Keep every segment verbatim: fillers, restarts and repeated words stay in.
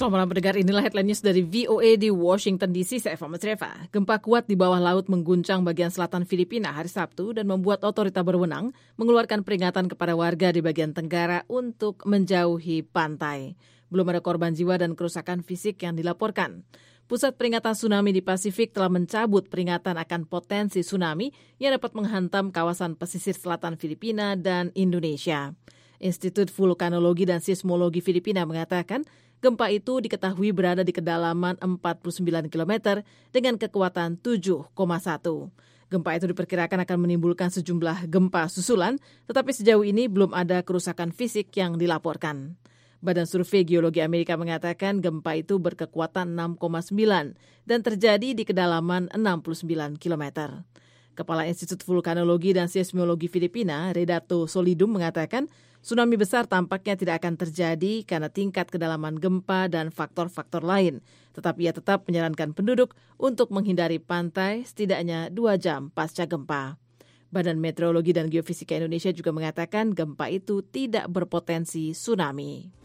Selamat malam pendengar, inilah headline news dari V O A di Washington D C. Saya Eva Matreva. Gempa kuat di bawah laut mengguncang bagian selatan Filipina hari Sabtu dan membuat otorita berwenang mengeluarkan peringatan kepada warga di bagian tenggara untuk menjauhi pantai. Belum ada korban jiwa dan kerusakan fisik yang dilaporkan. Pusat Peringatan Tsunami di Pasifik telah mencabut peringatan akan potensi tsunami yang dapat menghantam kawasan pesisir selatan Filipina dan Indonesia. Institut Vulkanologi dan Seismologi Filipina mengatakan gempa itu diketahui berada di kedalaman empat puluh sembilan kilometer dengan kekuatan tujuh koma satu. Gempa itu diperkirakan akan menimbulkan sejumlah gempa susulan, tetapi sejauh ini belum ada kerusakan fisik yang dilaporkan. Badan Survei Geologi Amerika mengatakan gempa itu berkekuatan enam koma sembilan dan terjadi di kedalaman enam puluh sembilan kilometer. Kepala Institut Vulkanologi dan Seismologi Filipina, Redato Solidum, mengatakan tsunami besar tampaknya tidak akan terjadi karena tingkat kedalaman gempa dan faktor-faktor lain. Tetapi ia tetap menyarankan penduduk untuk menghindari pantai setidaknya dua jam pasca gempa. Badan Meteorologi dan Geofisika Indonesia juga mengatakan gempa itu tidak berpotensi tsunami.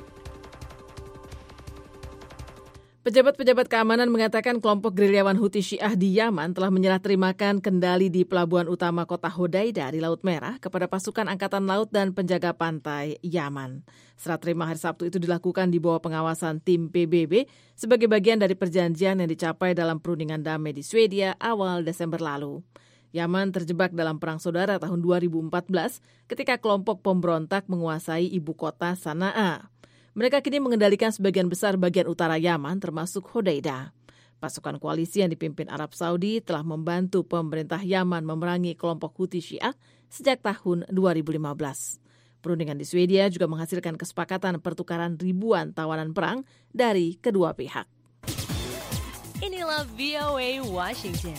Pejabat-pejabat keamanan mengatakan kelompok gerilyawan Houthi Syiah di Yaman telah menyerah terimakan kendali di pelabuhan utama kota Hodeida di Laut Merah kepada pasukan Angkatan Laut dan penjaga pantai Yaman. Serah terima hari Sabtu itu dilakukan di bawah pengawasan tim P B B sebagai bagian dari perjanjian yang dicapai dalam perundingan damai di Swedia awal Desember lalu. Yaman terjebak dalam perang saudara tahun dua ribu empat belas ketika kelompok pemberontak menguasai ibu kota Sanaa. Mereka kini mengendalikan sebagian besar bagian utara Yaman termasuk Hodeida. Pasukan koalisi yang dipimpin Arab Saudi telah membantu pemerintah Yaman memerangi kelompok Houthi Syiah sejak tahun dua ribu lima belas. Perundingan di Swedia juga menghasilkan kesepakatan pertukaran ribuan tawanan perang dari kedua pihak. Inilah V O A Washington.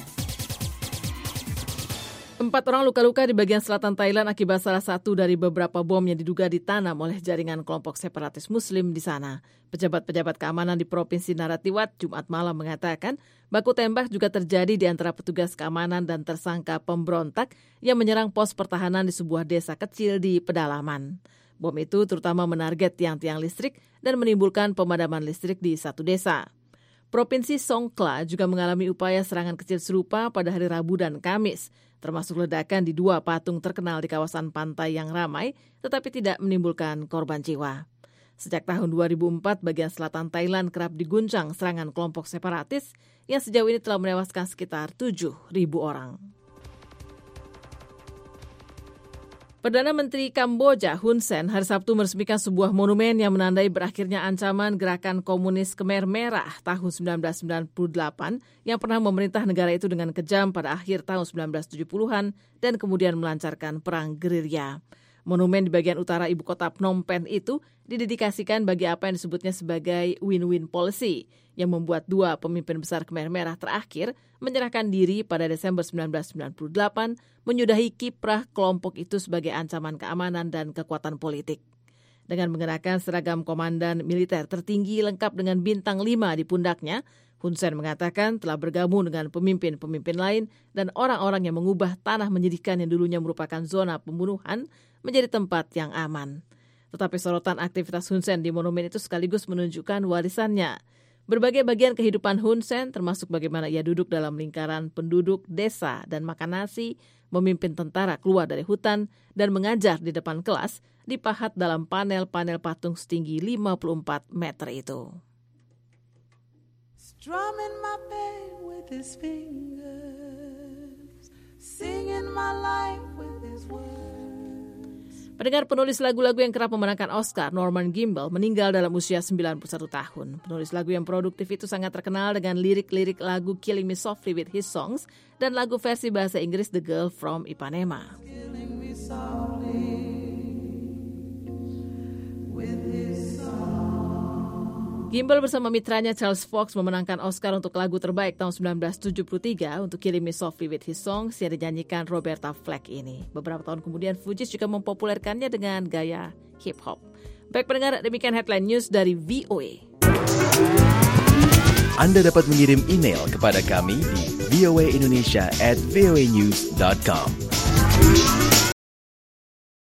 Empat orang luka-luka di bagian selatan Thailand akibat salah satu dari beberapa bom yang diduga ditanam oleh jaringan kelompok separatis Muslim di sana. Pejabat-pejabat keamanan di Provinsi Narathiwat Jumat malam mengatakan baku tembak juga terjadi di antara petugas keamanan dan tersangka pemberontak yang menyerang pos pertahanan di sebuah desa kecil di pedalaman. Bom itu terutama menarget tiang-tiang listrik dan menimbulkan pemadaman listrik di satu desa. Provinsi Songkhla juga mengalami upaya serangan kecil serupa pada hari Rabu dan Kamis, termasuk ledakan di dua patung terkenal di kawasan pantai yang ramai, tetapi tidak menimbulkan korban jiwa. Sejak tahun dua ribu empat, bagian selatan Thailand kerap diguncang serangan kelompok separatis yang sejauh ini telah menewaskan sekitar tujuh ribu orang. Perdana Menteri Kamboja Hun Sen hari Sabtu meresmikan sebuah monumen yang menandai berakhirnya ancaman gerakan komunis Khmer Merah tahun sembilan belas sembilan puluh delapan yang pernah memerintah negara itu dengan kejam pada akhir tahun sembilan belas tujuh puluhan dan kemudian melancarkan perang gerilya. Monumen di bagian utara ibu kota Phnom Penh itu didedikasikan bagi apa yang disebutnya sebagai win-win policy yang membuat dua pemimpin besar Khmer Merah terakhir menyerahkan diri pada Desember sembilan belas sembilan puluh delapan, menyudahi kiprah kelompok itu sebagai ancaman keamanan dan kekuatan politik. Dengan mengenakan seragam komandan militer tertinggi lengkap dengan bintang lima di pundaknya, Hun Sen mengatakan telah bergabung dengan pemimpin-pemimpin lain dan orang-orang yang mengubah tanah menyedihkan yang dulunya merupakan zona pembunuhan menjadi tempat yang aman. Tetapi sorotan aktivitas Hun Sen di monumen itu sekaligus menunjukkan warisannya. Berbagai bagian kehidupan Hun Sen, termasuk bagaimana ia duduk dalam lingkaran penduduk desa dan makan nasi, memimpin tentara keluar dari hutan, dan mengajar di depan kelas, dipahat dalam panel-panel patung setinggi lima puluh empat meter itu. Strumming my pain with his fingers, singing my life with his words. Pendengar, penulis lagu-lagu yang kerap memenangkan Oscar, Norman Gimbel, meninggal dalam usia sembilan puluh satu tahun. Penulis lagu yang produktif itu sangat terkenal dengan lirik-lirik lagu Killing Me Softly with His Songs dan lagu versi bahasa Inggris The Girl from Ipanema. Killing me softly with his songs. Gimbel bersama mitranya Charles Fox memenangkan Oscar untuk lagu terbaik tahun sembilan belas tujuh puluh tiga untuk Killing Me Softly with His Songs yang dinyanyikan Roberta Flack ini. Beberapa tahun kemudian Fugees juga mempopulerkannya dengan gaya hip-hop. Baik pendengar, demikian headline news dari V O A. Anda dapat mengirim email kepada kami di voaindonesia at voanews dot com.